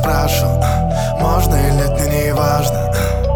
спрашивал, можно или нет, мне не важно.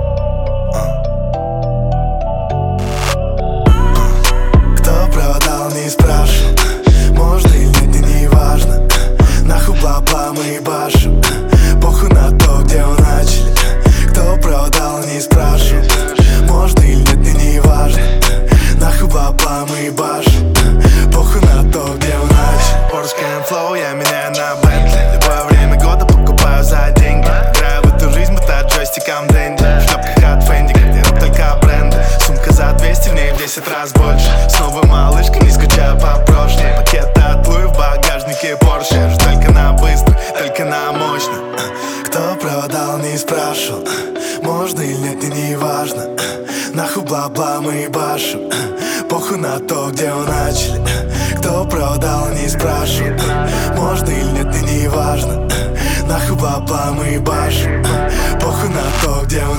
Кто продал, не спрашивал, можно или нет, мне не важно. Нахуй бла-бла, мы ебашим, похуй на то, где мы начали. Кто продал, не спрашивал, можно или нет, мне не важно. Нахуй бла-бла, мы ебашим, похуй на то, где мы начали. Porsche Flow, я меняю на Bentley. Любое время года покупаю за деньги. Играю в эту жизнь, будто джойстиком Дэнди. В шлепках от Fendi, гардероб только бренды. Сумка за 200, в ней в 10 раз больше. Снова малышка, не скучаю по прошлому. Пакет от Луи в багажнике Porsche. Я же только на быстро, только на мощно. Кто продал, не спрашивал, можно или нет, мне не важно. Нахуй бла-бла, мы ебашим, похуй на то, где мы начали. Кто продал, не спрашивал, можно или нет, мне не важно. Нахуй бла-бла, мы ебашим, похуй на то, где мы